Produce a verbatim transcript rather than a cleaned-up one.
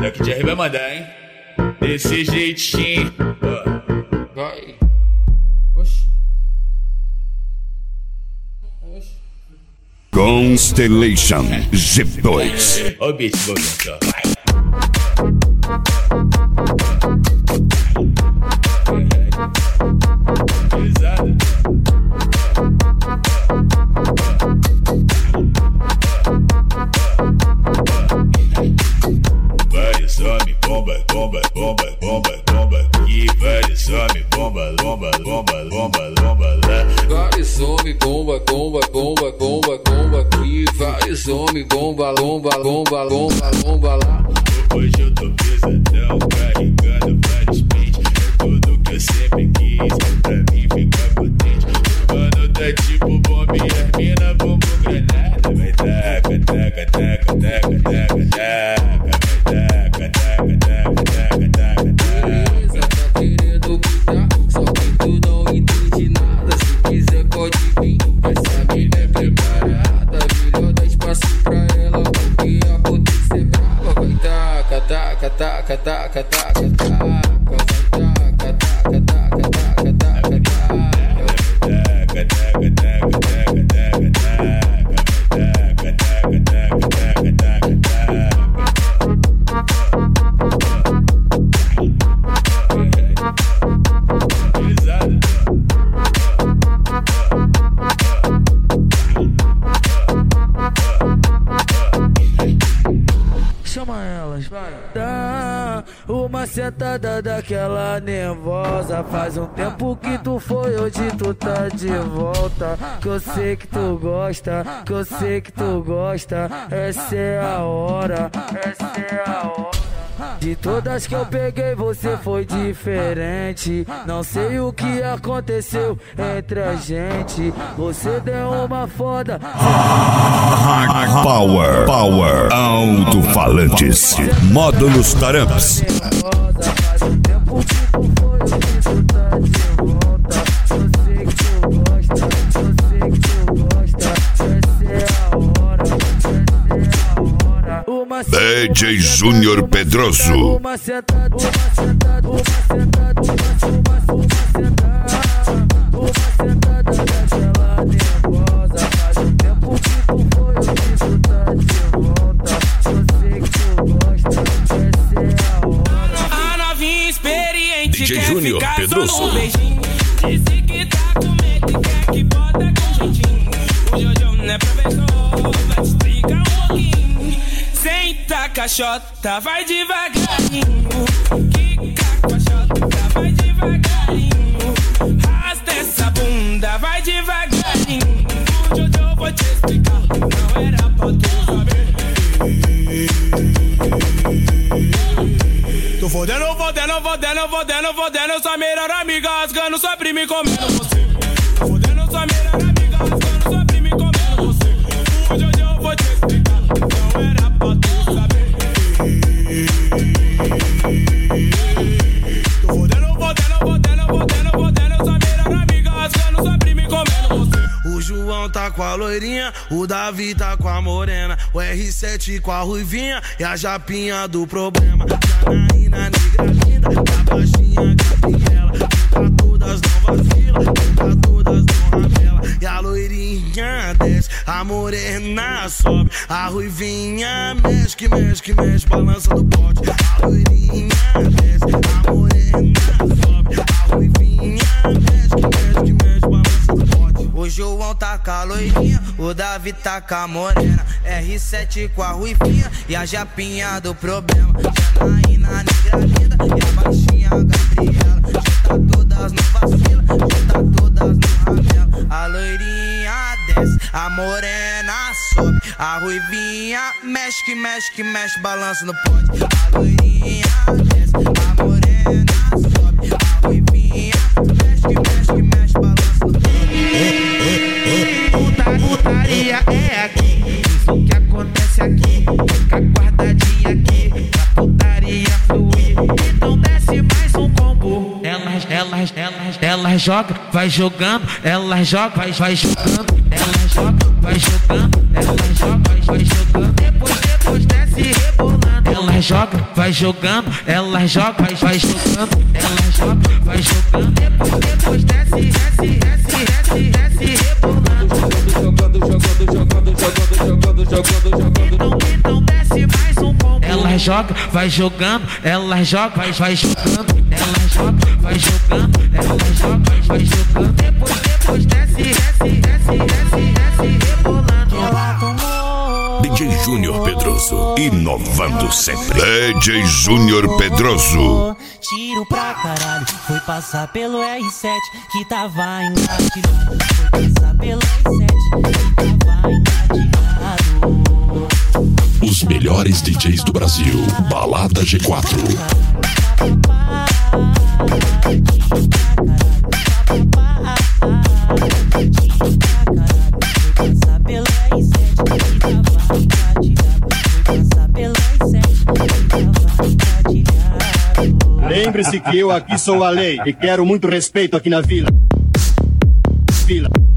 Black Jerry vai mandar, hein? Desse jeitinho. Vai. Oxi. Oxi. Constellation G dois. Ó o beat, vou cantar. Pesado. Vários homens, bomba, bomba, bomba, bomba, bomba aqui. Vários homens, bomba, bomba, bomba, bomba, bomba lá. Vários homens, bomba, bomba, bomba, bomba, bomba aqui. Vários homens, bomba, bomba, bomba, bomba, bomba lá. Hoje eu tô pesadão, carregando vários pentes. É tudo que eu sempre quis, pra mim ficar potente. Mano, tá tipo bomba e as mina bomba granada. Vai taca, taca, taca, taca, taca, taca. Taca, taca, taca, taca, taca, taca. Beleza, tá querendo pintar, só que tu não entende nada. Se quiser pode vir, essa mina é preparada. Melhor dar espaço pra ela, porque a potência é brava. Vai taca, taca, taca, taca, taca, taca. Vai taca, taca, taca, taca, taca, taca. Taca, taca, taca, taca, taca, taca. Taca, taca, taca, taca, taca, taca. Pesado. Chama elas, vai. Dá uma sentada daquela nervosa. Faz um tempo que tu foi, hoje tu tá de volta. Que eu sei que tu gosta, que eu sei que tu gosta. Essa é a hora, essa é a hora. De todas que eu peguei, você foi diferente. Não sei o que aconteceu entre a gente. Você deu uma foda. Power, Power, alto-falantes, módulos Taramps. Faz um tempo que tu foi, hoje tu tá de volta. Eu sei que tu gosta, eu sei que tu gosta. Essa é a hora, essa é a hora. Uma D J Júnior Pedroso. Uma sentada, uma sentada, uma sentada, uma, uma, uma sentada. Uma sentada daquela nervosa. Faz um tempo que tu foi, hoje tu tá de volta. Eu sei que tu gosta, essa é a hora. A novinha experiente D J quer Júnior ficar Pedroso. só no beijinho. Disse que tá com medo e quer que bota com jeitinho. O Jojo não é professor, vai te explicar um pouquinho. Senta caixota, vai devagarinho. Quica com a xota, vai devagarinho. Rasta essa bunda, vai devagarinho. O Jojo vou te explicar, não era pra tu saber. Tô fodendo, fodendo, fodendo, fodendo, fodendo sua melhor amiga, rasgando sua prima e comendo você. Tô fodendo sua melhor amiga, rasgando sua prima e comendo você. Hoje eu vou te explicar, não era pra tu saber. Tô fodendo, fodendo, fodendo, fodendo, fodendo sua melhor amiga, rasgando sua prima e comendo você. O João tá com a loirinha, o Davi tá com a morena, o R sete com a ruivinha e a japinha do problema. Janaína, negra linda, a baixinha Gabriela, junta todas não vacila, junta todas não rabela. E a loirinha desce, a morena sobe, a ruivinha mexe, que mexe, que mexe, balança do pote. A loirinha desce, a morena sobe, a ruivinha mexe, que mexe, que mexe, balança do pote. O João tá com a loirinha, o Davi tá com a morena, R sete com a ruivinha e a japinha do problema. Janaína, negra linda e a baixinha Gabriela, junta todas no vacila, junta todas no rabela. A loirinha desce, a morena sobe, a ruivinha mexe, que mexe, que mexe, balança no pote. A loirinha desce, a morena sobe, a ruivinha mexe, que mexe, que mexe, balança no pote. Puta, putaria é aqui, isso que acontece aqui, fica guardadinha aqui, a putaria fluir. Então desce mais um combo. Elas, elas, elas, elas jogam, vai jogando, elas jogam, vai, vai jogando, elas jogam, vai jogando, elas jogam, vai, vai jogando. Depois, depois desce rebolando, elas ela joga, vai jogando, ela joga, vai, vai jogando, ela joga, vai jogando, depois, depois desce, desce, desce, desce, desce, rebolando. Jogando, jogando, jogando, jogando, jogando, jogando, jogando. Então, então desce mais um combo. Ela joga, vai jogando, ela joga, vai, vai jogando, ela joga, vai jogando, ela joga, vai, vai jogando. Depois, depois desce, desce, desce, desce, desce, rebolando. Ela tomou. D J Júnior Pedroso, inovando sempre. D J Júnior Pedroso. Tiro pra caralho, foi passar pelo R sete que tava engatilhado. Foi passar pelo R sete que tava engatilhado. Os melhores D Js do Brasil, Balada G quatro. Lembre-se que eu aqui sou a lei e quero muito respeito aqui na vila. Vila.